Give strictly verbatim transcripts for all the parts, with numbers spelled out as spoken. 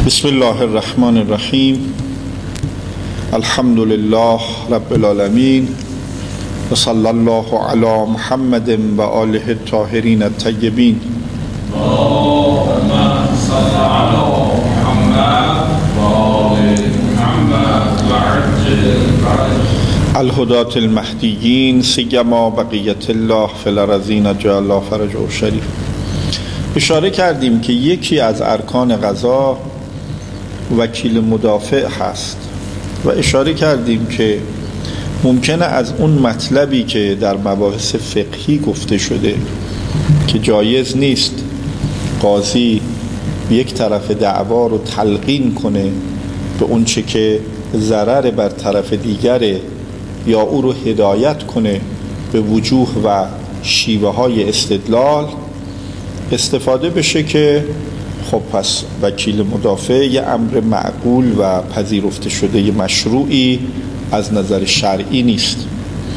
بسم الله الرحمن الرحیم. الحمد لله رب العالمین و صلی الله علی محمد و آله الطاهرین الطیبین. اللهم صل علی محمد و آل محمد و عجل فرجهم. الهداة المهدیین سیما بقیت الله فی الارضین جعل الله فرجه شریف. اشاره کردیم که یکی از ارکان قضا وکیل مدافع هست و اشاره کردیم که ممکنه از اون مطلبی که در مباحث فقهی گفته شده که جایز نیست قاضی یک طرف دعوا رو تلقین کنه به اون چه که ضرر بر طرف دیگره یا او رو هدایت کنه به وجوه و شیوه های استدلال، استفاده بشه که خب پس وکیل مدافع یه امر معقول و پذیرفته شده یه مشروعی از نظر شرعی نیست.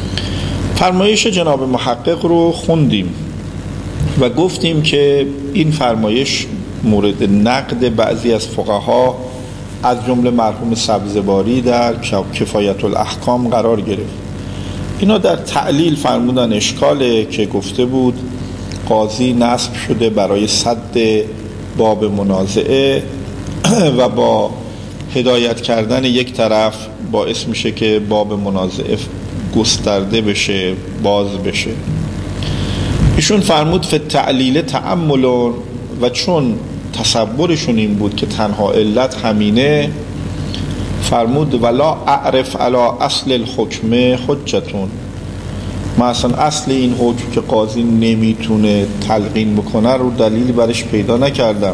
فرمایش جناب محقق رو خوندیم و گفتیم که این فرمایش مورد نقد بعضی از فقها از جمله مرحوم سبزواری در کفایت الاحکام قرار گرفت. اینا در تعلیل فرمودن اشکاله که گفته بود قاضی نصب شده برای سد باب منازعه و با هدایت کردن یک طرف باعث میشه که باب منازعه گسترده بشه، باز بشه. ایشون فرمود فی تعلیل تأمل و چون تصورشون این بود که تنها علت همینه، فرمود ولا اعرف علی اصل الحکم حجتون. من اصلا اصل این حکم که قاضی نمیتونه تلقین بکنه رو دلیلی برش پیدا نکردم.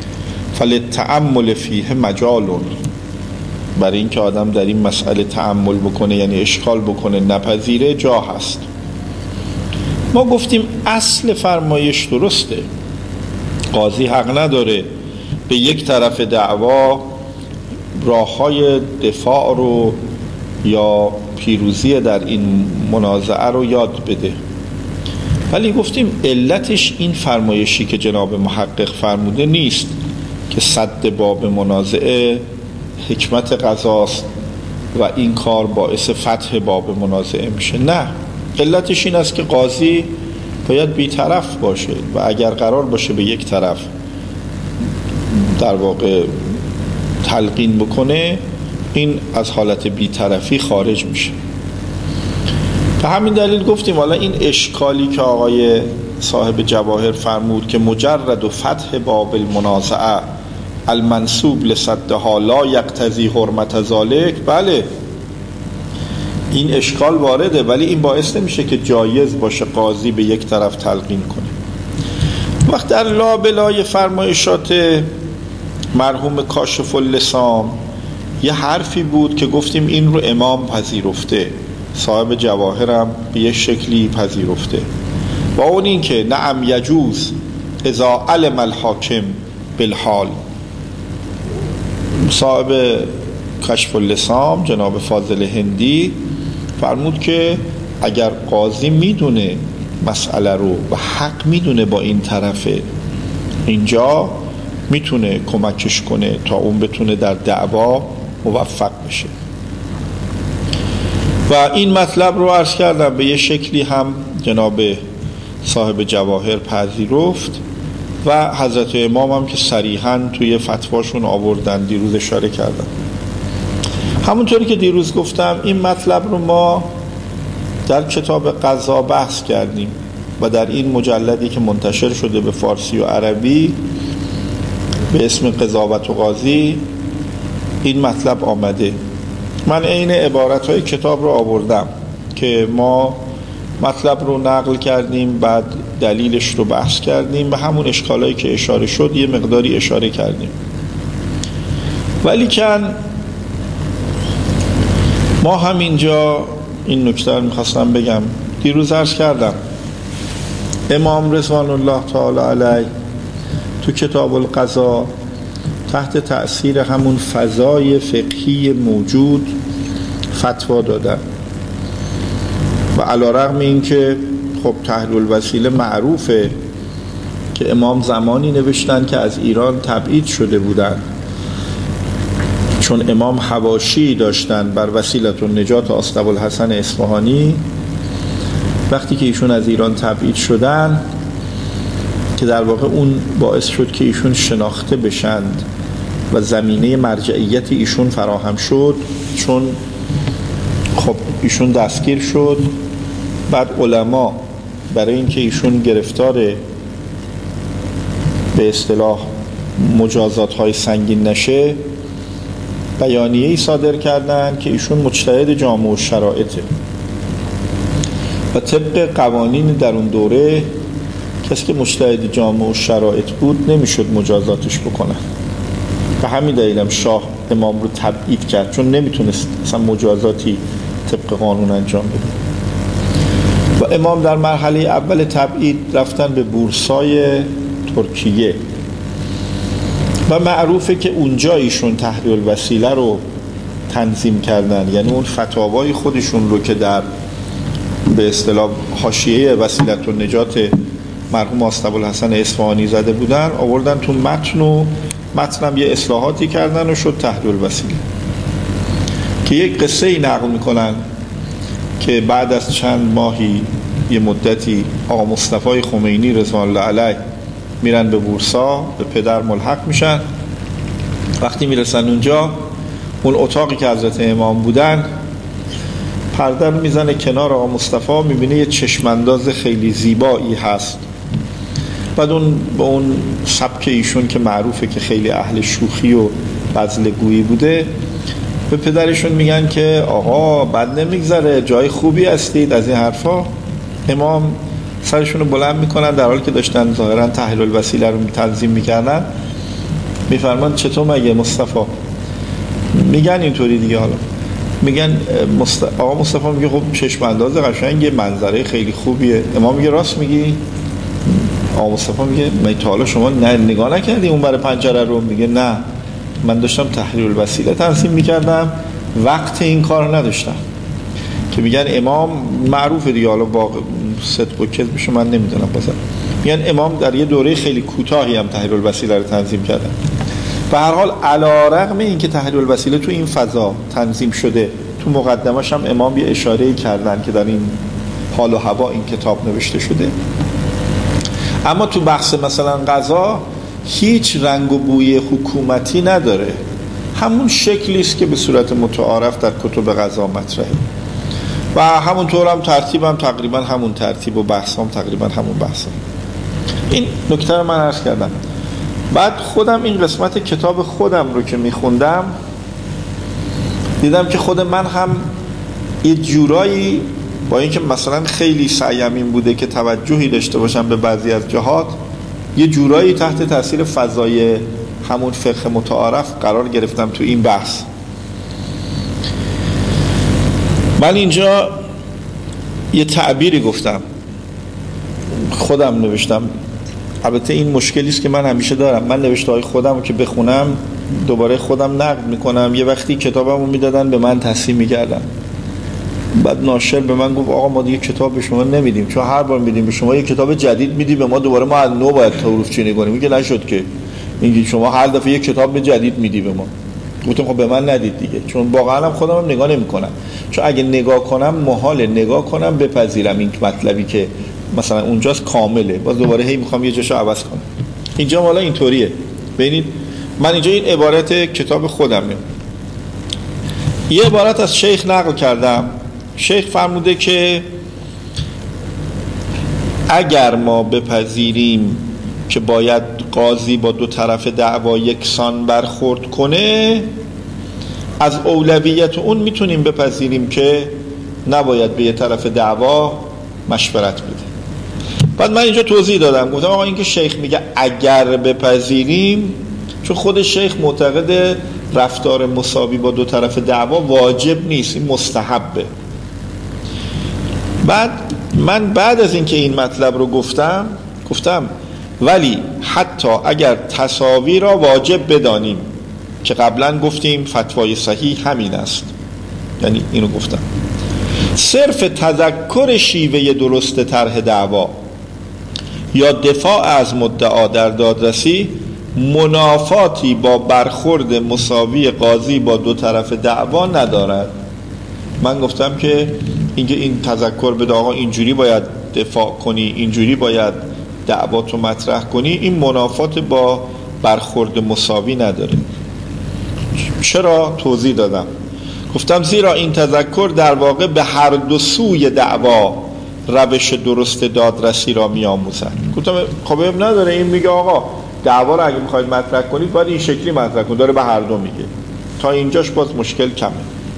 فللتأمل فیه مجالون، برای این که آدم در این مسئله تأمل بکنه یعنی اشکال بکنه نپذیره جا هست. ما گفتیم اصل فرمایش درسته، قاضی حق نداره به یک طرف دعوا راه‌های دفاع رو یا پیروزی در این منازعه رو یاد بده، ولی گفتیم علتش این فرمایشی که جناب محقق فرموده نیست که سد باب منازعه حکمت قضاست و این کار باعث فتح باب منازعه میشه. نه، علتش این است که قاضی باید بی‌طرف باشه و اگر قرار باشه به یک طرف در واقع تلقین بکنه این از حالت بی‌طرفی خارج میشه. به همین دلیل گفتیم حالا این اشکالی که آقای صاحب جواهر فرمود که مجرد و فتح باب المنازعه المنسوب لصدها لا یقتضی حرمت ذالک، بله این اشکال وارده، ولی این باعث نمیشه که جایز باشه قاضی به یک طرف تلقین کنه. وقت در لابلای فرمایشات مرحوم کاشف اللسان یه حرفی بود که گفتیم این رو امام پذیرفته، صاحب جواهرم به یه شکلی پذیرفته، و اون این که نعم یجوز اذا علم الحاکم بالحال. صاحب کشف اللسان جناب فاضل هندی فرمود که اگر قاضی میدونه مسئله رو و حق میدونه با این طرفه، اینجا میتونه کمکش کنه تا اون بتونه در دعوا موفق بشه. و این مطلب رو عرض کردم به یه شکلی هم جناب صاحب جواهر پذیرفت و حضرت امام هم که صریحاً توی فتواشون آوردن، دیروز اشاره کردم. همونطوری که دیروز گفتم این مطلب رو ما در کتاب قضا بحث کردیم و در این مجلدی که منتشر شده به فارسی و عربی به اسم قضاوت و قاضی این مطلب آمده. من عین عبارتهای کتاب رو آوردم که ما مطلب رو نقل کردیم، بعد دلیلش رو بحث کردیم، به همون اشکالایی که اشاره شد یه مقداری اشاره کردیم. ولی کن ما همینجا این نکته رو میخواستم بگم. دیروز عرض کردم امام رضوان الله تعالی علیه تو کتاب القضا تحت تأثیر همون فضای فقهی موجود فتوا دادن و علی رغم این که خب تحلیل الوسیله معروفه که امام زمانی نوشتن که از ایران تبعید شده بودن چون امام حواشی داشتن بر وسیلة النجات آستابوالحسن اصفهانی، وقتی که ایشون از ایران تبعید شدن که در واقع اون باعث شد که ایشون شناخته بشند و زمینه مرجعیت ایشون فراهم شد، چون خب ایشون دستگیر شد، بعد علما برای اینکه ایشون گرفتار به اصطلاح مجازات های سنگین نشه بیانیه‌ای صادر کردن که ایشون مجتهد جامع الشرائطه و طبق قوانین در اون دوره کسی که مجتهد جامع الشرائط بود نمیشد مجازاتش بکنن. به همین دلیلم شاه امام رو تبعید کرد، چون نمیتونست اصلا مجازاتی طبق قانون انجام بده. و امام در مرحله اول تبعید رفتن به بورسای ترکیه و معروفه که اونجا ایشون تحریر الوسیله رو تنظیم کردن، یعنی اون فتاوای خودشون رو که در به اصطلاح حاشیه وسیلة النجات مرحوم آستابوالحسن اصفهانی زده بودن آوردن تو متن و متنم یه اصلاحاتی کردن و شد تحریر الوسیله. که یک قصه ای نقل میکنن که بعد از چند ماهی یه مدتی آقا مصطفی خمینی رضوان الله علیه میرن به بورسا، به پدر ملحق میشن. وقتی میرسن اونجا اون اتاقی که حضرت امام بودن پرده رو میزنه کنار آقا مصطفی، میبینه یه چشمانداز خیلی زیبایی هست. بعد اون با اون سبک ایشون که معروفه که خیلی اهل شوخی و بزلگویی بوده، به پدرشون میگن که آقا بد نمیگذره، جای خوبی هستید، از این حرفا. امام سرشون رو بلند میکنن در حالی که داشتن ظاهرا تحلیل الوسیله رو تنظیم میکردن، میفرمان چطور مگه مصطفی؟ میگن اینطوری دیگه. حالا میگن مست... آقا مصطفی میگه خب چشم انداز قشنگه، منظره خیلی خوبیه. امام میگه راست میگی؟ آقا مصطفی میگه من تا حالا شما نه نگاه نکردی اون برای پنجره رو؟ میگه نه، من داشتم تحریر الوسیله تنظیم میکردم، وقت این کار نداشتم. که میگن امام معروفه دیگه، حالا واقع صدق و کذبش من نمیدونم، بازم میگن امام در یه دوره خیلی کوتاهی هم تحریر الوسیله رو تنظیم کردن. به هر حال علی‌رغم این که تحریر الوسیله تو این فضا تنظیم شده، تو مقدمش هم امام یه اشاره‌ای کردن که در این حال و هوا این کتاب نوشته شده، اما تو بحث مثلا قضا هیچ رنگ و بوی حکومتی نداره، همون شکلی است که به صورت متعارف در کتب قضا مطرحه و همونطور هم ترتیب هم تقریبا همون ترتیب و بحث هم تقریبا همون بحث هم. این نکته رو من عرض کردم. بعد خودم این قسمت کتاب خودم رو که میخوندم دیدم که خود من هم یه جورایی با اینکه مثلا خیلی سعیم این بوده که توجهی داشته باشم به بعضی از جهات، یه جورایی تحت تاثیر فضای همون فقه متعارف قرار گرفتم تو این بحث. من اینجا یه تعبیری گفتم، خودم نوشتم. البته این مشکلی است که من همیشه دارم، من نوشته های خودم رو که بخونم دوباره خودم نقد میکنم. یه وقتی کتابم رو میدادن به من تصحیح میکردن، بعد ناشر به من گفت آقا ما دیگه کتاب به شما نمیدیم، چون هر بار میدیم به شما یه کتاب جدید میدی به ما، دوباره ما از نو باید حروف چینی کنیم. میگه نشد که میگی شما هر دفعه یه کتاب جدید میدی به ما. گفتم خب به من ندید دیگه، چون واقعا هم خودم هم نگاه نمیکنم، چون اگه نگاه کنم محاله نگاه کنم بپذیرم این مطلبی که مثلا اونجاست کامله، باز دوباره هی میخوام یه جاشو عوض کنم. اینجا حالا اینطوریه. ببینید من اینجا این عبارت کتاب خودمه، یه عبارت از شیخ نقل کردم. شیخ فرموده که اگر ما بپذیریم که باید قاضی با دو طرف دعوا یکسان برخورد کنه، از اولویت اون میتونیم بپذیریم که نباید به یه طرف دعوا مشورت بده. بعد من اینجا توضیح دادم، گفتم آقا این که شیخ میگه اگر بپذیریم، چون خود شیخ معتقد رفتار مساوی با دو طرف دعوا واجب نیست، این مستحبه. بعد من بعد از اینکه این مطلب رو گفتم گفتم ولی حتی اگر تساوی را واجب بدانیم، که قبلا گفتیم فتوای صحیح همین است، یعنی اینو گفتم، صرف تذکر شیوه درست طرح دعوا یا دفاع از مدعا در دادرسی منافاتی با برخورد مساوی قاضی با دو طرف دعوا ندارد. من گفتم که اینکه این تذکر بده آقا اینجوری باید دفاع کنی، اینجوری باید دعواتو مطرح کنی، این منافات با برخورد مساوی نداره. چرا؟ توضیح دادم. گفتم زیرا این تذکر در واقع به هر دو سوی دعوا روش درست دادرسی را می آموزد. گفتم خب نداره، این میگه آقا دعوا را اگه میخواید مطرح کنید باید این شکلی مطرح کنید، داره به هر دو میگه. تا اینجاش باز مشکل کمه.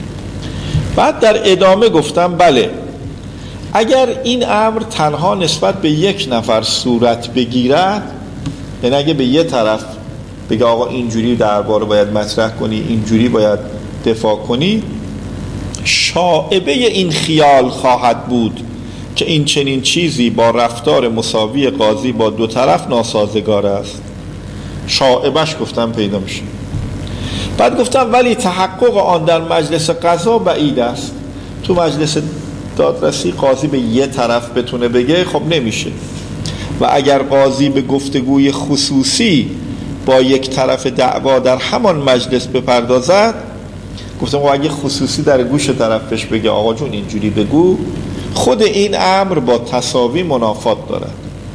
بعد در ادامه گفتم بله، اگر این امر تنها نسبت به یک نفر صورت بگیرد، یعنی اگه به یه طرف بگه آقا اینجوری درباره باید مطرح کنی، اینجوری باید دفاع کنی، شائبه این خیال خواهد بود که این چنین چیزی با رفتار مساوی قاضی با دو طرف ناسازگار است. شائبش گفتم پیدا میشه. بعد گفتم ولی تحقق آن در مجلس قضا بعید است. تو مجلس دادرسی قاضی به یه طرف بتونه بگه خب نمیشه، و اگر قاضی به گفتگوی خصوصی با یک طرف دعوا در همان مجلس بپردازد، گفتم اگه خصوصی در گوش طرفش بگه آقا جون اینجوری بگو، خود این امر با تساوی منافات دارد،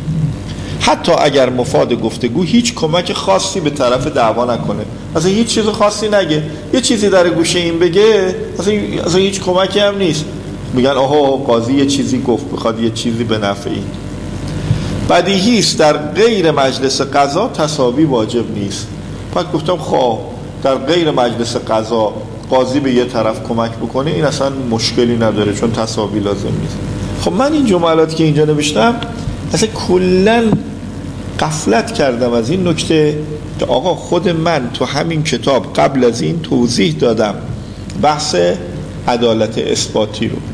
حتی اگر مفاد گفتگو هیچ کمک خاصی به طرف دعوا نکنه. اصلا هیچ چیز خاصی نگه، یه چیزی در گوش این بگه، اصلا, اصلا هیچ کمکی هم نیست. میگن آها قاضی یه چیزی گفت، بخواد یه چیزی به نفع این. بدیهی است در غیر مجلس قضا تساوی واجب نیست. بعد گفتم خب در غیر مجلس قضا قاضی به یه طرف کمک بکنه این اصلا مشکلی نداره، چون تساوی لازم نیست. خب من این جملاتی که اینجا نوشتم اصلا کلن غفلت کردم از این نکته که آقا خود من تو همین کتاب قبل از این توضیح دادم بحث عدالت اثباتی رو،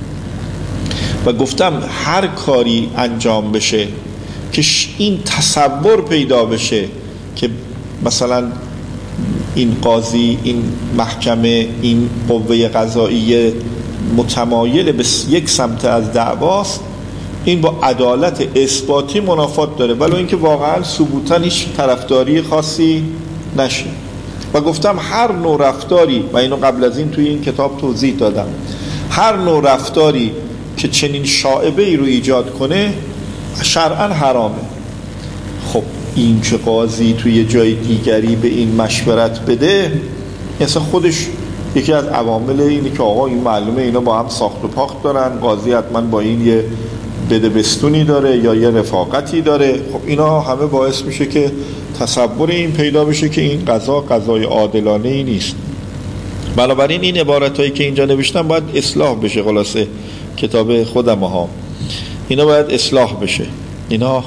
و گفتم هر کاری انجام بشه که این تصور پیدا بشه که مثلا این قاضی، این محکمه، این قوه قضاییه متمایل به یک سمت از دعواست، این با عدالت اثباتی منافات داره، ولی اینکه واقعا ثبوتا هیچ طرفداری خاصی نشه. و گفتم هر نوع رفتاری، و اینو قبل از این توی این کتاب توضیح دادم، هر نوع رفتاری که چنین شائبه ای رو ایجاد کنه شرعاً حرامه. خب این که قاضی توی جای دیگری به این مشورت بده، اصلا خودش یکی از عوامل اینه که آقا این معلومه اینا با هم ساخت و پاخت دارن، قاضی حتما با این یه بدبستونی داره یا یه رفاقتی داره. خب اینا همه باعث میشه که تصور این پیدا بشه که این قضا قضای عادلانه ای نیست. بنابراین این عبارتایی که اینجا نوشتم باید اصلاح بشه. خلاصه کتاب خودم ها اینا باید اصلاح بشه، اینا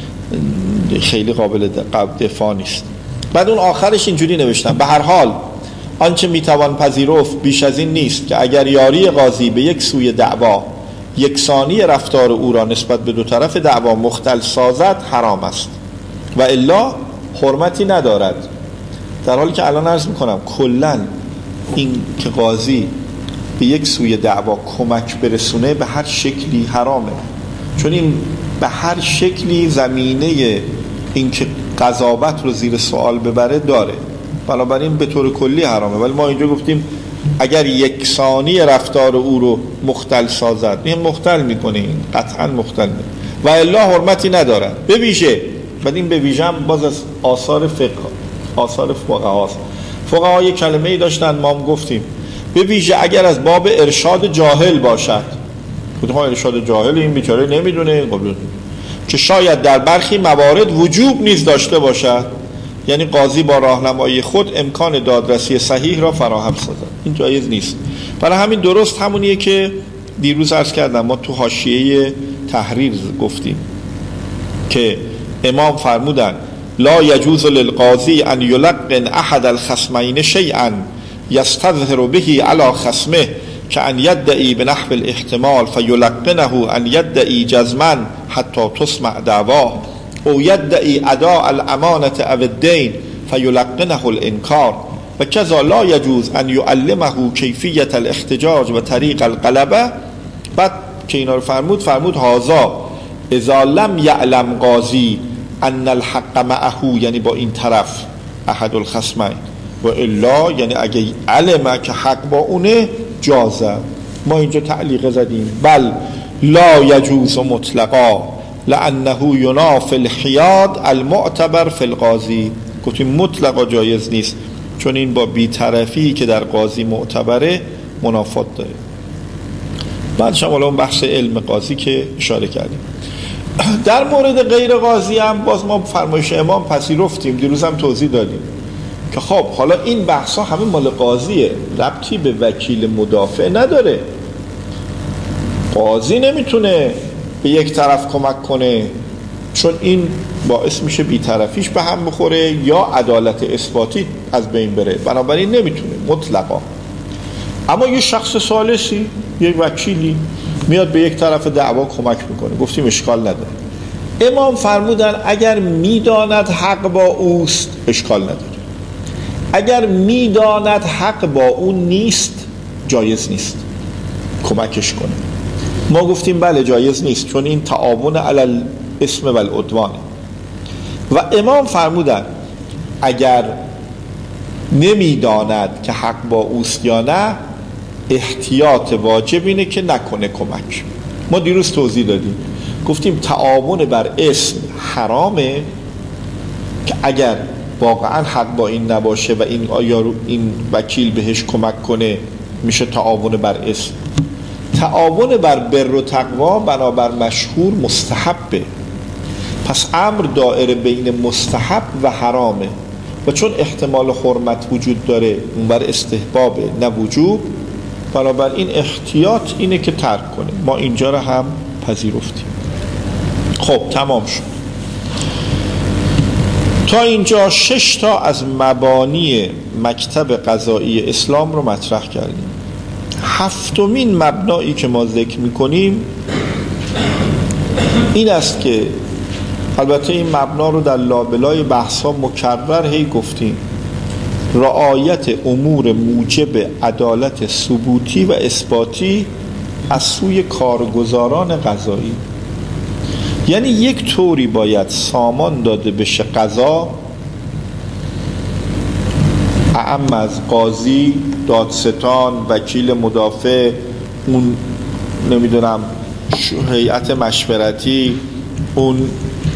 خیلی قابل دفاع نیست. بعد اون آخرش اینجوری نوشتم به هر حال آنچه میتوان پذیرفت بیش از این نیست که اگر یاری قاضی به یک سوی دعوا یکسانی رفتار او را نسبت به دو طرف دعوا مختل سازد حرام است و الا حرمتی ندارد. در حالی که الان عرض میکنم کلن این که قاضی به یک سوی دعوا کمک برسونه به هر شکلی حرامه، چون این به هر شکلی زمینه این که قضاوت رو زیر سوال ببره داره، بنابراین به طور کلی حرامه. ولی ما اینجا گفتیم اگر یکسانی رفتار او رو مختل سازد، این مختل میکنه، این قطعا مختل میکنه و الا حرمتی ندارد. به ویژه، بعد این به ویژه هم باز از آثار فقه، آثار فقها است. فقها یک کلمه ای داشتن ما هم گفتیم، به ویژه اگر از باب ارشاد جاهل باشد. گفتم ها ارشاد جاهل این بیچاره نمیدونه که شاید در برخی موارد وجوب نیز داشته باشد، یعنی قاضی با راهنمایی خود امکان دادرسی صحیح را فراهم سازد. این جایز نیست. برای همین درست همونیه که دیروز عرض کردم، ما تو حاشیه تحریر گفتیم که امام فرمودن لا یجوز للقاضی ان یلقن احد الخصمین شیئا یستظهر به علی خصمه كأن يدعي بنحو الاحتمال فيلقنه أن يدعي جزما حتى تسمع دعواه او يدعي أداء الأمانة أو الدين فيلقنه الإنكار وكذا لا يجوز أن يعلمه كيفية الاحتجاج وطريق الغلبة. بعد که اینا رو فرمود فرمود هذا اذا لم يعلم قاضي ان الحق معه، یعنی با این طرف احد الخصمین و الا، یعنی اگه علمه که حق با اونه جازه. ما اینجا تعلیق زدیم بل لا یجوز مطلقا لانه ینافی الحیاد المعتبر فی القاضی. گفتیم مطلقا جایز نیست چون این با بی‌طرفی که در قاضی معتبره منافات داره. بعدش هم اون بحث علم قاضی که اشاره کردیم. در مورد غیر قاضی هم باز ما فرمایش امام پذیرفتیم، دیروز هم توضیح دادیم که خب حالا این بحث ها همه مال قاضیه، ربطی به وکیل مدافع نداره. قاضی نمیتونه به یک طرف کمک کنه چون این باعث میشه بی‌طرفیش به هم بخوره یا عدالت اثباتی از بین بره، بنابراین نمیتونه مطلقا. اما یه شخص ثالثی، یک وکیلی میاد به یک طرف دعوا کمک میکنه، گفتیم اشکال نداره. امام فرمودن اگر میداند حق با اوست اشکال نداره، اگر میداند حق با اون نیست جایز نیست کمکش کنه. ما گفتیم بله جایز نیست چون این تعاون علی الاسم و العدوانه. و امام فرمودن اگر نمیداند که حق با اوست یا نه احتیاط واجب اینه که نکنه کمک. ما دیروز توضیح دادیم گفتیم تعاون بر اسم حرامه که اگر واقعا حق با این نباشه و این آیا این وکیل بهش کمک کنه میشه تعاون بر اسم. تعاون بر بر و تقوا بنابر مشهور مستحبه، پس امر دائره بین مستحب و حرامه و چون احتمال حرمت وجود داره اون بر استحبابه نه وجوب، بنابراین احتیاط اینه که ترک کنه. ما اینجا رو هم پذیرفتیم. خب تمام شد. تا اینجا شش تا از مبانی مکتب قضایی اسلام رو مطرح کردیم. هفتمین مبنایی که ما ذکر میکنیم این است که البته این مبنا رو در لابلای بحث ها مکرر هی گفتیم، رعایت امور موجب عدالت ثبوتی و اثباتی از سوی کارگزاران قضایی. یعنی یک طوری باید سامان داده بشه قضا، اعم از قاضی، دادستان، وکیل مدافع، اون نمیدونم هیئت مشورتی، اون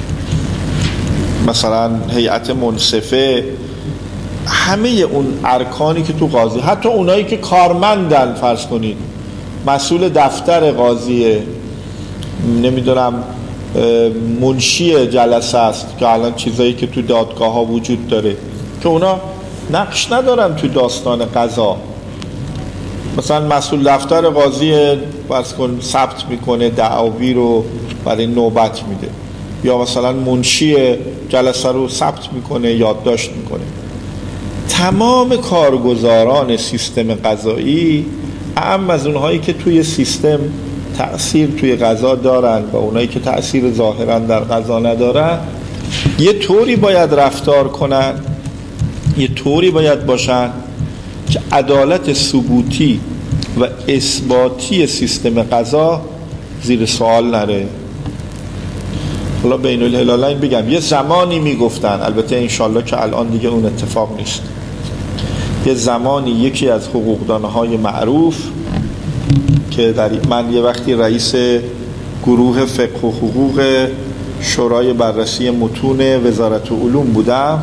مثلا هیئت منصفه، همه اون ارکانی که تو قاضی، حتی اونایی که کارمندن، فرض کنید مسئول دفتر قاضیه، نمیدونم منشی جلسه است که الان چیزایی که تو دادگاه ها وجود داره که اونا نقش ندارن تو داستان قضا. مثلا مسئول دفتر قاضی فرض کن ثبت میکنه دعاوی رو برای نوبت میده، یا مثلا منشی جلسه رو ثبت میکنه یادداشت میکنه. تمام کارگزاران سیستم قضایی، اهم از اونهایی که توی سیستم تأثیر توی قضا دارن و اونایی که تأثیر ظاهرا در قضا ندارن، یه طوری باید رفتار کنن، یه طوری باید باشن که عدالت ثبوتی و اثباتی سیستم قضا زیر سوال نره. حالا بین الهلالین بگم یه زمانی میگفتن، البته انشالله که الان دیگه اون اتفاق نیست، یه زمانی یکی از حقوقدانهای معروف که در من یه وقتی رئیس گروه فقه و حقوق شورای بررسی متون وزارت علوم بودم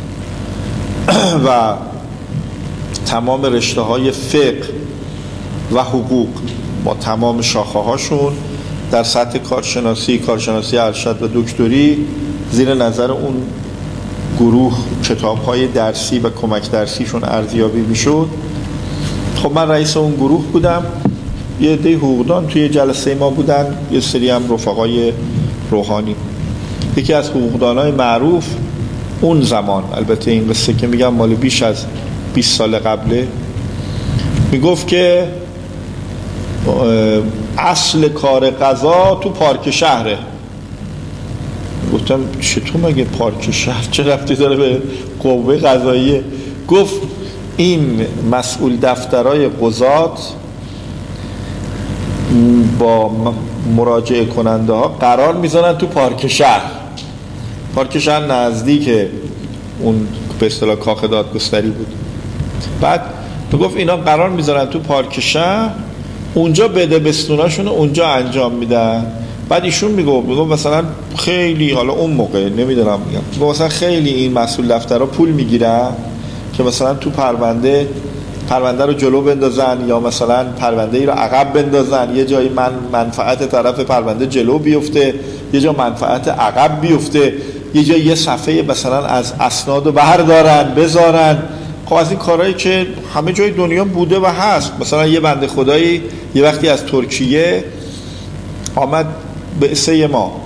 و تمام رشته های فقه و حقوق با تمام شاخه هاشون در سطح کارشناسی، کارشناسی ارشد و دکتری زیر نظر اون گروه کتاب های درسی و کمک درسیشون ارزیابی میشد. خب من رئیس اون گروه بودم، یه عده حقوقدان توی جلسه ما بودن، یه سری هم رفقای روحانی. یکی از حقوقدانای معروف اون زمان، البته این قصه که میگم مال بیش از بیست سال قبله، میگفت که اصل کار قضا تو پارک شهره. گفتم چطور مگه پارک شهر چه ربطی داره به قوه قضاییه؟ گفت این مسئول دفترای قضات با مراجعه کننده ها قرار میذارن تو پارک شهر. پارک شهر نزدیک اون به اصطلاح کاخ دادگستری بود. بعد میگفت اینا قرار میذارن تو پارک شهر، اونجا بده بستوناشون اونجا انجام میدن. بعد ایشون میگفت میگفت مثلا خیلی، حالا اون موقع نمیدونم میگم، مثلا خیلی این مسئول دفترها پول میگیرن که مثلا تو پرونده پرونده رو جلو بندازن یا مثلا پرونده ای رو عقب بندازن، یه جایی من منفعت طرف پرونده جلو بیفته، یه جا منفعت عقب بیفته، یه جا یه صفحه مثلا از اسناد رو بردارن بذارن. خب از این کارهایی که همه جای دنیا بوده و هست. مثلا یه بنده خدایی یه وقتی از ترکیه آمد بعثه ما،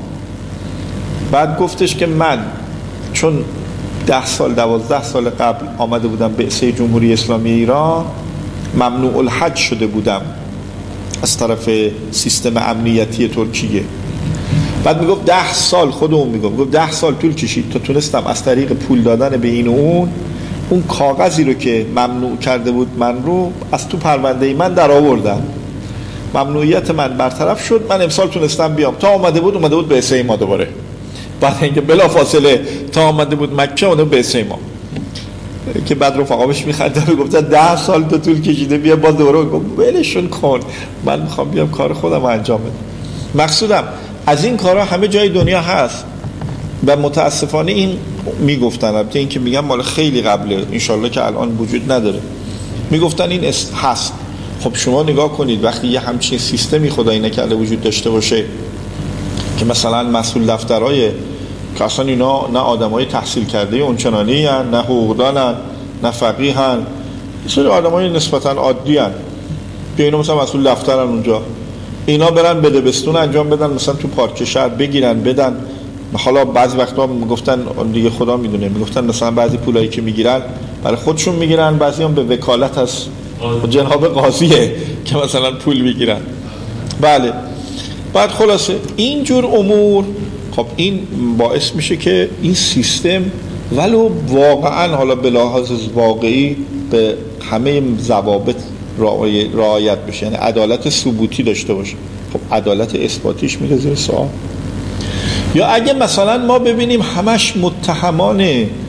بعد گفتش که من چون ده سال دوازده سال قبل آمده بودم بعثه جمهوری اسلامی ایران، ممنوع الحج شده بودم از طرف سیستم امنیتی ترکیه. بعد میگفت ده سال خودمون میگفت میگفت ده سال طول کشید تا تونستم از طریق پول دادن به این و اون اون کاغذی رو که ممنوع کرده بود من رو از تو پرونده من در آوردم، ممنوعیت من برطرف شد، من امسال تونستم بیام. تا آمده بود اومده بود بعثه ما دوباره، بعد اینکه بلا فاصله تا آمده بود مکه اومده بود بعثه ما، که بعد رفقا بهش میخندن میگفتن ده سال تو طول کشیده بیا باز دوباره. گفت ولشون کن، من میخوام بیام کار خودم انجام بدم. مقصودم از این کارها همه جای دنیا هست و متاسفانه این میگفتن، البته این که میگم مال خیلی قبله، انشالله که الان وجود نداره، میگفتن این هست. خب شما نگاه کنید وقتی یه همچین سیستمی خدایی نکرده وجود داشته باشه که مثلا مسئول دفترهای که اصلا اینا نه آدمای تحصیل کرده اونچنانی هن، نه حقوقدانن، نه فقیهن، یه سری آدمای نسبتا عادی هن که اینا مثلا مسئول دفترن اونجا، اینا برن بده بستون انجام بدن، مثلا تو پارک شهر بگیرن بدن. حالا بعضی وقتا میگفتن دیگه خدا میدونه، میگفتن مثلا بعضی پولایی که میگیرن برای خودشون میگیرن، بعضی هم به وکالت از جناب قاضیه که مثلا پول میگیرن. بله. بعد خلاصه اینجور امور، خب این باعث میشه که این سیستم ولو واقعا حالا به لحاظ واقعی به همه ضوابط رعایت بشه، یعنی عدالت ثبوتی داشته باشه. خب عدالت اثباتیش میره زیر سوال. یا اگه مثلا ما ببینیم همش متهمان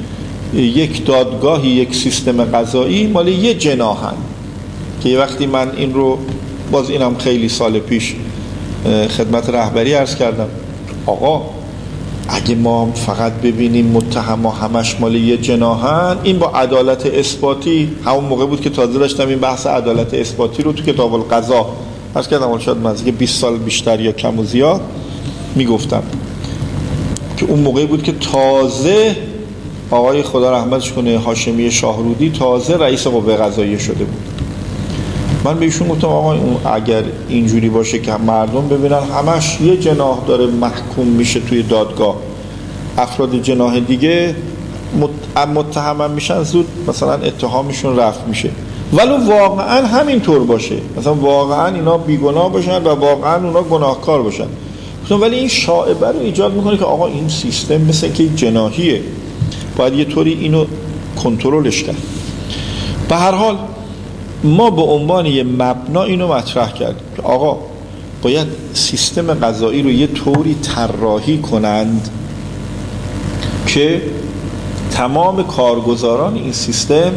یک دادگاهی، یک سیستم قضایی مال یه جناحن، که یه وقتی من این رو باز اینم خیلی سال پیش خدمت رهبری عرض کردم، آقا اگه ما فقط ببینیم متهم همش مال یه جناحن، این با عدالت اثباتی، همون موقع بود که تازه داشتم این بحث عدالت اثباتی رو تو کتاب القضا عرض کردم، شاید نزدیک بیست سال بیشتر یا کم و زیاد میگفتم، که اون موقعی بود که تازه آقای خدا رحمتش کنه هاشمی شاهرودی تازه رئیس قوه قضاییه شده بود. من به ایشون گفتم آقا اگر اینجوری باشه که مردم ببینن همش یه جناح داره محکوم میشه توی دادگاه، افراد جناح دیگه متهم میشن، زود مثلا اتهامشون رفع میشه، ولو واقعا همینطور باشه، مثلا واقعا اینا بیگناه باشن و واقعا اونا گناهکار باشن، ولی این شائبه رو ایجاد میکنه که آقا این سیستم مثل که جناحیه، باید یه طوری اینو کنترلش کرد. به هر حال ما به عنوان یه مبنا اینو مطرح کردیم که آقا باید سیستم قضایی رو یه طوری طراحی کنند که تمام کارگزاران این سیستم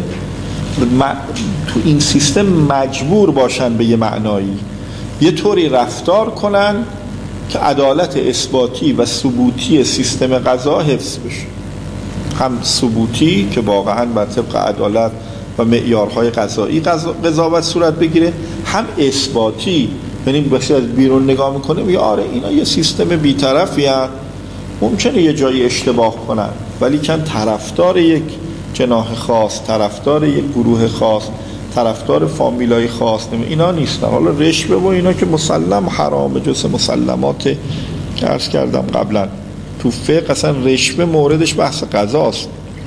تو این سیستم مجبور باشن به یه معنایی یه طوری رفتار کنن که عدالت اثباتی و ثبوتی سیستم قضا حفظ بشه، هم ثبوتی که واقعا بر طبق عدالت و معیارهای قضایی قضاوت صورت بگیره، هم اثباتی، یعنی بسیار از بیرون نگاه میکنه میگه آره اینا یه سیستم بی‌طرفی هست، ممکنه یه جایی اشتباه کنن ولی کن طرفدار یک جناح خاص، طرفدار یک گروه خاص، طرفدار فامیلای خاص اینا نیستن. حالا رشوه و اینا که مسلم حرام، جز مسلمات که عرض کردم قبلا تو فقه اصلا رشوه موردش بحث قضاست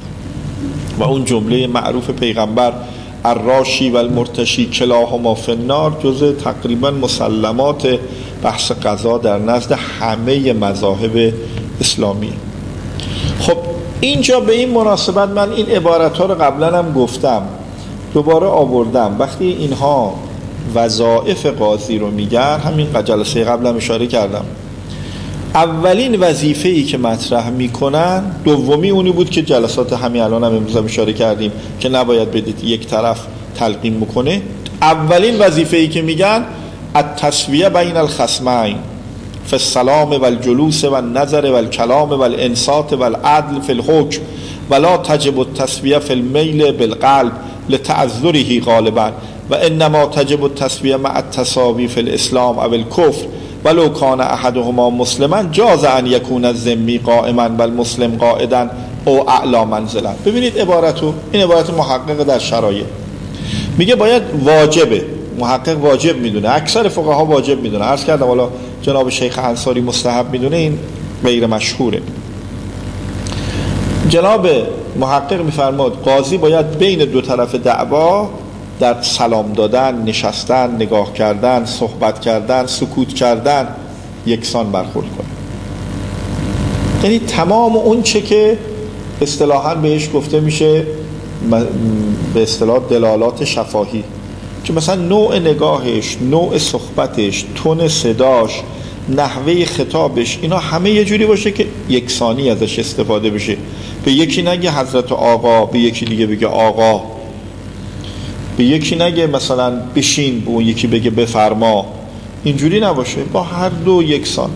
و اون جمله معروف پیغمبر الراشی و المرتشی کلاهما فی النار جز تقریبا مسلمات بحث قضا در نزد همه مذاهب اسلامی. خب اینجا به این مناسبت من این عبارت ها رو قبلا هم گفتم، دوباره آوردم. وقتی اینها وظایف قاضی رو میگن، همین جلسه قبلا اشاره کردم، اولین وظیفه‌ای که مطرح میکنن، دومی اونی بود که جلسات همین الان هم امروز هم اشاره کردیم که نباید بدید یک طرف تلقین میکنه. اولین وظیفه‌ای که میگن التسویه بین الخصمین فی السلام و الجلوس و النظر و الکلام و الانصات و العدل فی الحکم ولا تجب التسویه فی المیل بالقلب لتعذره غالبا و انما تجب التسویه مع التساوی فی الاسلام او الکفر ولو کان احدهما مسلما جاز ان یکون الذمی قائما بل مسلم قاعدا او اعلی منزلا. ببینید عبارتو، این عبارت محقق در شرایع میگه باید واجبه، محقق واجب میدونه، اکثر فقها واجب میدونه، عرض کردم حالا جناب شیخ انصاری مستحب میدونه، این غیر مشهوره. جناب محقق میفرماد قاضی باید بین دو طرف دعوا در سلام دادن، نشستن، نگاه کردن، صحبت کردن، سکوت کردن یکسان برخورد کنه. یعنی تمام اون چه که اصطلاحاً بهش گفته میشه به اصطلاح دلالات شفاهی، که مثلا نوع نگاهش، نوع صحبتش، تون صداش، نحوه خطابش، اینا همه یه جوری باشه که یکسانی ازش استفاده بشه. به یکی نگه حضرت آقا، به یکی دیگه بگه آقا، به یکی نگه مثلا بشین، به اون یکی بگه بفرما، اینجوری نباشه، با هر دو یکسان.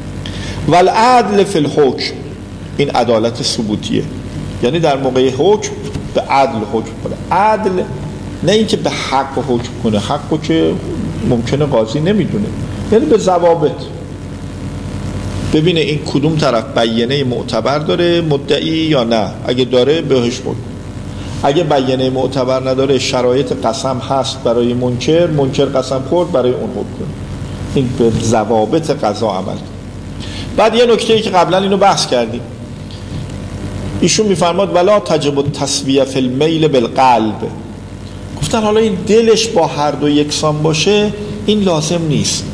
والعدل فی الحکم، این عدالت ثبوتیه، یعنی در موقع حکم به عدل حکم کنه. عدل نه اینکه به حق حکم کنه، حقو که ممکنه قاضی نمیدونه، یعنی به ضوابط ببینه این کدوم طرف بیانه معتبر داره مدعی یا نه، اگه داره بهش حکم، اگه بیانه معتبر نداره شرایط قسم هست برای منکر، منکر قسم خورد برای اون حکم کنه. این به ضوابط قضا عمل. بعد یه نکته‌ای که قبلا اینو بحث کردیم، ایشون میفرماد ولا تجب التسویه فی المیل بالقلب. گفتن حالا این دلش با هر دو یکسان باشه این لازم نیست،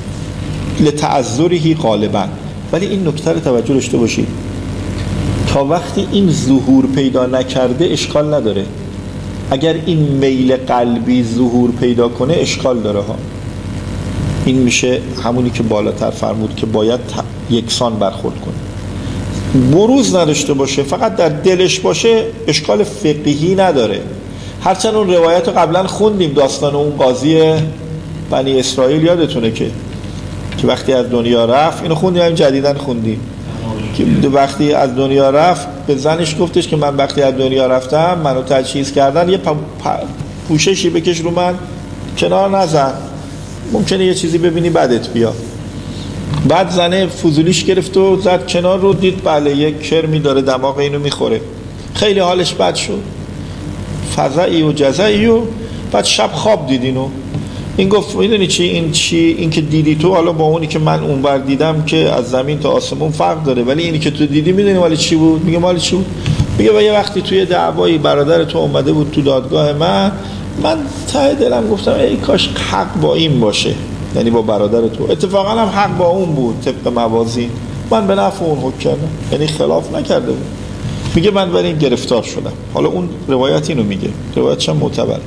لتعذره غالبا. ولی این نکته رو توجه داشته باشید، تا وقتی این ظهور پیدا نکرده اشکال نداره. اگر این میل قلبی ظهور پیدا کنه اشکال داره ها. این میشه همونی که بالاتر فرمود که باید یکسان برخورد کنه. بروز نداشته باشه، فقط در دلش باشه، اشکال فقهی نداره. هرچند اون روایت رو قبلا خوندیم، داستان اون قاضی بنی اسرائیل یادتونه که که وقتی از دنیا رفت، اینو خوندیم، همین جدیدن خوندیم که وقتی از دنیا رفت به زنش گفتش که من وقتی از دنیا رفتم منو تجهیز کردن، یه پوششی بکش رو من، کنار نزن، ممکنه یه چیزی ببینی بعدت بیا. بعد زنه فضولیش گرفت و زد کنار رو، دید بله یک کرمی داره دماغ اینو میخوره، خیلی حالش بد شد، فزعی و جزعی. و بعد شب خواب دید اینو، این گفت میدونی چی این چی این که دیدی تو حالا با اونی که من اونور دیدم که از زمین تا آسمون فرق داره، ولی اینی که تو دیدی میدونی مال چی بود؟ میگه مال چی بود؟ میگه و یه وقتی توی دعوایی برادر تو اومده بود تو دادگاه من، من ته دلم گفتم ای کاش حق با این باشه، یعنی با برادر تو. اتفاقا هم حق با اون بود طبق موازین، من به نفع اون حکم کردم، یعنی خلاف نکرده بود. میگه من برای این گرفتار شدم. حالا اون روایت اینو میگه، روایتش هم معتبر.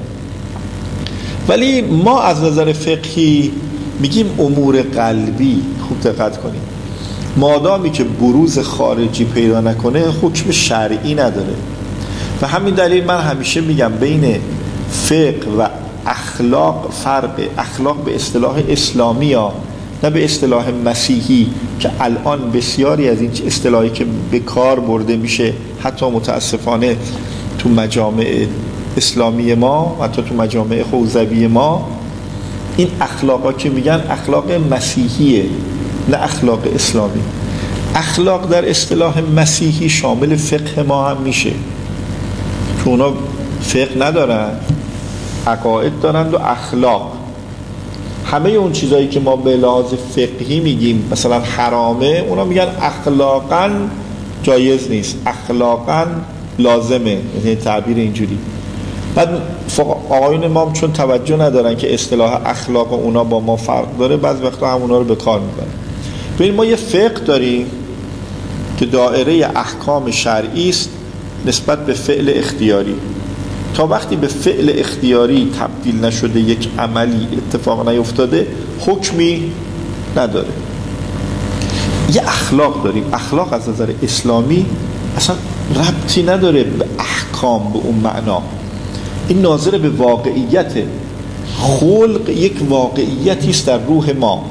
ولی ما از نظر فقهی میگیم امور قلبی، خوب دقت کنیم، مادامی که بروز خارجی پیدا نکنه حکم شرعی نداره. و همین دلیل من همیشه میگم بین فقه و اخلاق فرق. اخلاق به اصطلاح اسلامی ها، نه به اصطلاح مسیحی که الان بسیاری از این اصطلاحی که به کار برده میشه حتی متاسفانه تو مجامع اسلامی ما، حتی تو مجامع حوزوی ما، این اخلاقا که میگن اخلاق مسیحیه نه اخلاق اسلامی. اخلاق در اصطلاح مسیحی شامل فقه ما هم میشه، که اونا فقه ندارن، عقاید دارند و اخلاق. همه اون چیزایی که ما به لحاظ فقهی میگیم مثلا حرامه، اونا میگن اخلاقاً جایز نیست، اخلاقاً لازمه، یعنی تعبیر اینجوری. بعد آقایون ما چون توجه ندارن که اصطلاح اخلاق اونا با ما فرق داره، بعض وقتا هم اونا رو به کار میبرن. ببین ما یه فقه داریم که دایره احکام شرعی است نسبت به فعل اختیاری. تا وقتی به فعل اختیاری تبدیل نشده، یک عملی اتفاق نیفتاده، حکمی نداره. یه اخلاق داریم. اخلاق از نظر اسلامی اصلا ربطی نداره به احکام به اون معنا، این ناظر به واقعیت. خلق یک واقعیتی است در روح ما،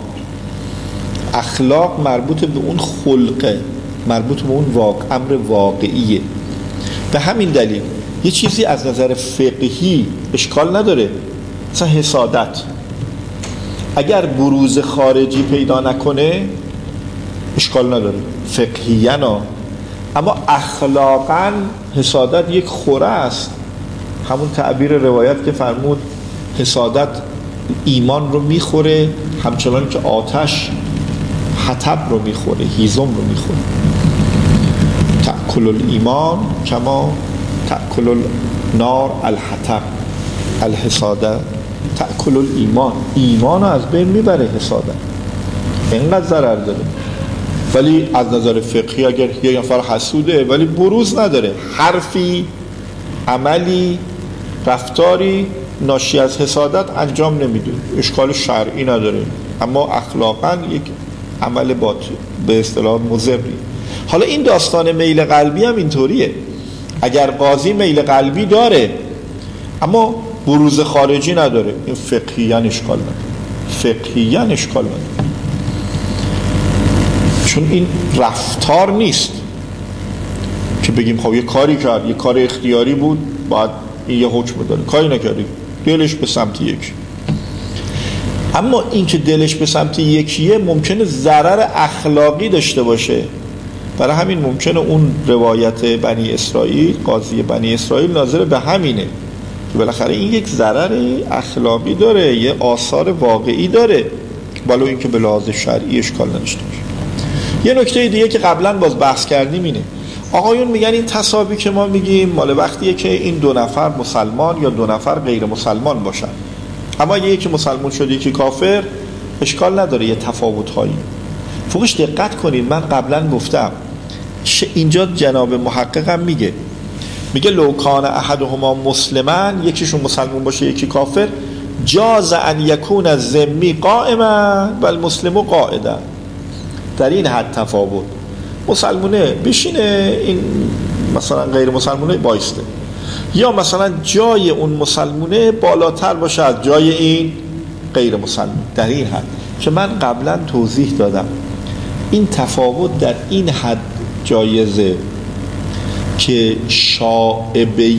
اخلاق مربوط به اون خلقه، مربوط به اون واقع، امر واقعیه. به همین دلیل یه چیزی از نظر فقهی اشکال نداره، مثلا حسادت اگر بروز خارجی پیدا نکنه اشکال نداره فقهیاً، اما اخلاقاً حسادت یک خوره است. همون تعبیر روایت که فرمود حسادت ایمان رو میخوره همچنان که آتش حطب رو میخوره، هیزم رو میخوره. تأکل الایمان کما تأکل النار الحطب. الحسادت تأکل الایمان، ایمان رو از بین میبره حسادت، اینقدر ضرر داره. ولی از نظر فقهی اگر یه نفر حسوده ولی بروز نداره، حرفی، عملی، رفتاری ناشی از حسادت انجام نمیده، اشکال شرعی نداره، اما اخلاقاً یک عمل باطل به اصطلاح مضری. حالا این داستان میل قلبی هم اینطوریه، اگر قاضی میل قلبی داره اما بروز خارجی نداره، این فقهیاً اشکال نداره، فقهیاً اشکال نداره، چون این رفتار نیست که بگیم خب یه کاری کرد، یه کار اختیاری بود باید این یه حکم داره، کاری نکردی دلش به سمت یکی. اما این که دلش به سمت یکیه ممکنه ضرر اخلاقی داشته باشه، برای همین ممکنه اون روایت بنی اسرائیل، قاضی بنی اسرائیل ناظر به همینه که بالاخره این یک ضرر اخلاقی داره، یه آثار واقعی داره، ولو این که به لحاظ شرعی اشکال نداشته باشه. یه نکته دیگه که قبلا باز بحث کردیم اینه، آقایون میگن این تصابی که ما میگیم مال وقتیه که این دو نفر مسلمان یا دو نفر غیر مسلمان باشن، اما یکی مسلمان شد یکی کافر اشکال نداره، یه تفاوت‌هایی. فوقش دقت کنید، من قبلا گفتم اینجا جناب محققم میگه میگه لو کان احدهما مسلمان، یکیشون مسلمان باشه یکی کافر، جاز ان یکون الذمی قائما و المسلم قاعدا. در این حد تفاوت، مسلمونه بشینه، این مثلا غیر مسلمونه بایسته، یا مثلا جای اون مسلمونه بالاتر باشه از جای این غیر مسلمان. در این حد که من قبلا توضیح دادم این تفاوت در این حد جایزه که شائبه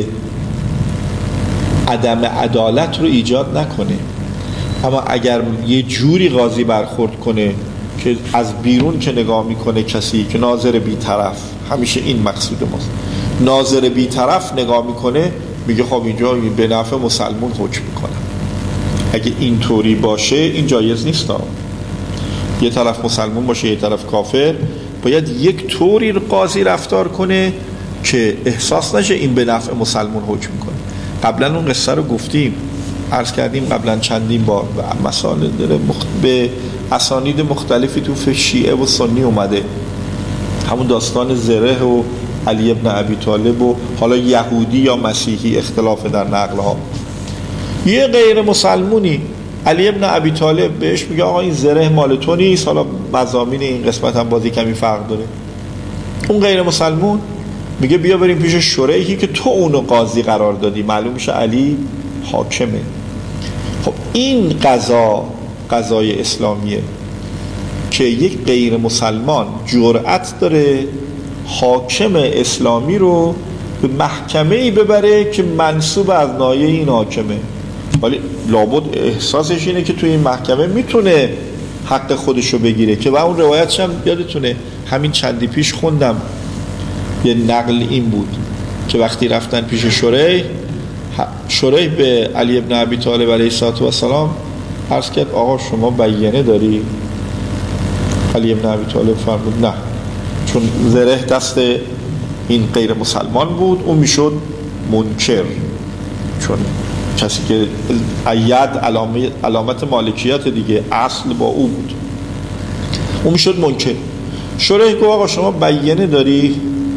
عدم عدالت رو ایجاد نکنه، اما اگر یه جوری قاضی برخورد کنه که از بیرون که نگاه میکنه کسی که ناظر بی‌طرف، همیشه این مقصود ماست، ناظر بی‌طرف نگاه میکنه میگه خب اینجا به نفع مسلمون حکم میکنم. اگه اینطوری باشه این جایز نیست، یه طرف مسلمون باشه یه طرف کافر، باید یک طوری قاضی رفتار کنه که احساس نشه این به نفع مسلمون حکم میکنه. قبلا اون قصه رو گفتیم، عرض کردیم قبلا چندین بار، و مسائل داره مخت... به اسانید مختلفی تو شیعه و سنی اومده، همون داستان زره و علی ابن ابی طالب و حالا یهودی یا مسیحی، اختلاف در نقل ها. یه غیر مسلمونی علی ابن ابی طالب بهش میگه آقا این زره مال تو نیست، حالا مضامین این قسمت هم بازی کمی فرق داره. اون غیر مسلمون میگه بیا بریم پیش شریحی که تو اونو قاضی قرار دادی، معلوم میشه علی حاکمه. خب این قضا قضای اسلامیه که یک غیر مسلمان جرأت داره حاکم اسلامی رو به محکمه‌ای ببره که منسوب از نایه این حاکمه، ولی لابد احساسش اینه که توی این محکمه میتونه حق خودشو بگیره. که و اون روایتش هم یادتونه همین چندی پیش خوندم، یه نقل این بود که وقتی رفتن پیش شریح، شریح به علی ابن ابی طالب علیه السلام عرض کرد آقا شما بیانه داری؟ علی ابن ابی طالب فرمود نه، چون زره دست این غیر مسلمان بود، اون میشد منکر، چون کسی که اید علامت مالکیت دیگه، اصل با او بود، اون میشد منکر. شریح گفت آقا شما بیانه داری؟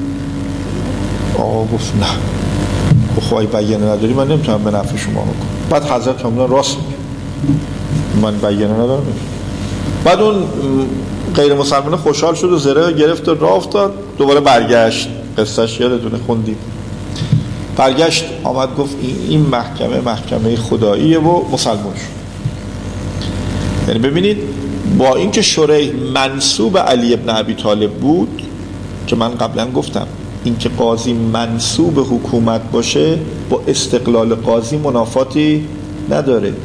آقا گفت نه. خواهی بیانه نداری من نمیتونم به نفع شما بکنم. بعد حضرت فرمودن راست میگه، من بیانه ندارم. بعد اون غیر مسلمان خوشحال شد و زره گرفت و راه افتاد، دوباره برگشت. قصهش یادتونه خوندیم. برگشت آمد گفت این محکمه محکمه خداییه و مسلمان شد. یعنی ببینید با اینکه شریح منسوب علی ابن ابی طالب بود، که من قبلا گفتم اینکه قاضی منسوب حکومت باشه با استقلال قاضی منافاتی نداره.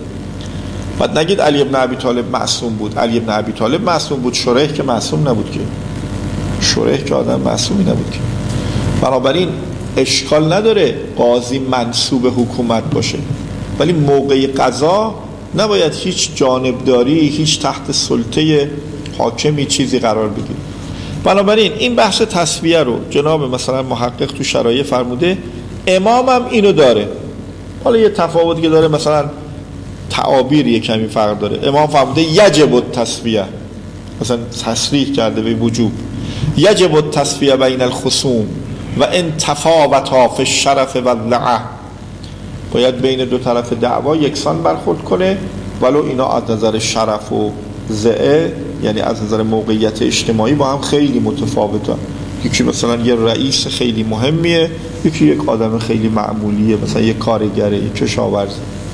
بعد نگید علی ابن ابی طالب معصوم بود. علی ابن ابی طالب معصوم بود، شریح که معصوم نبود که. شریح که آدم معصومی نبود که. بنابراین اشکال نداره قاضی منسوب حکومت باشه، ولی موقع قضا نباید هیچ جانبداری، هیچ تحت سلطه حاکمی چیزی قرار بگیره. بنابراین این بحث تسویه رو جناب مثلا محقق تو شرایع فرموده، امام هم اینو داره. حالا یه تفاوتی که داره، مثلا تعابیر یه کمی فرق داره. امام فرموده یجب التسویه، مثلا تصریح کرده به وجوب، یجب التسویه بین الخصوم و ان تفاوتا فی الشرف و اللعه، باید بین دو طرف دعوا یکسان برخورد کنه، ولو اینا از نظر شرف و زعه، یعنی از نظر موقعیت اجتماعی با هم خیلی متفاوتن. یکی مثلا یه رئیس خیلی مهمیه، یکی یک آدم خیلی معمولیه، مثلا یک کارگره، یک کشاورز.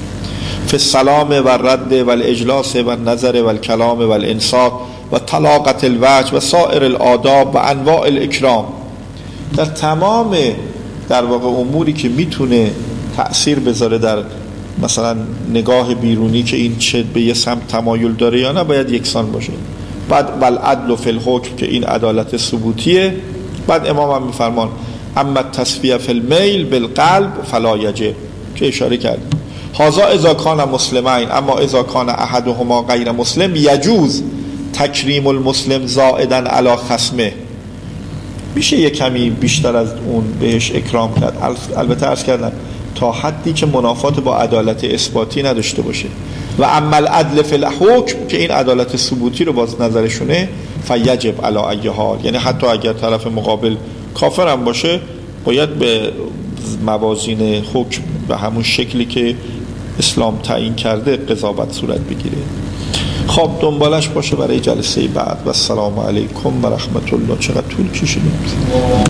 فی السلام و رد و الاجلاس و النظر و الکلام و الانصات و طلاقت الوجه و سائر الآداب و انواع الاکرام، در تمام در واقع اموری که میتونه تأثیر بذاره در مثلا نگاه بیرونی که این چه به یه سمت تمایل داره یا نه، باید یکسان باشه. بعد والعدل فی الحکم که این عدالت ثبوتیه. بعد امام هم میفرمان اما التسویه فی المیل بالقلب فلا یجب، که اشاره کرد هذا اذا کان مسلمین، اما اذا کان احدهما غیر مسلم یجوز تکریم المسلم زائدا علی خصمه، میشه یه کمی بیشتر از اون بهش اکرام کرد، البته عرض کردم تا حدی که منافات با عدالت اثباتی نداشته باشه. و اما العدل فی الحکم که این عدالت ثبوتی رو باز نظرشونه، فیجب علی ای حال، یعنی حتی اگر طرف مقابل کافر هم باشه باید به موازین حکم به همون شکلی که اسلام تعیین کرده قضاوت صورت بگیره. خب دنبالش باشه برای جلسه بعد. و السلام علیکم و رحمت الله. چقدر طول کشیده.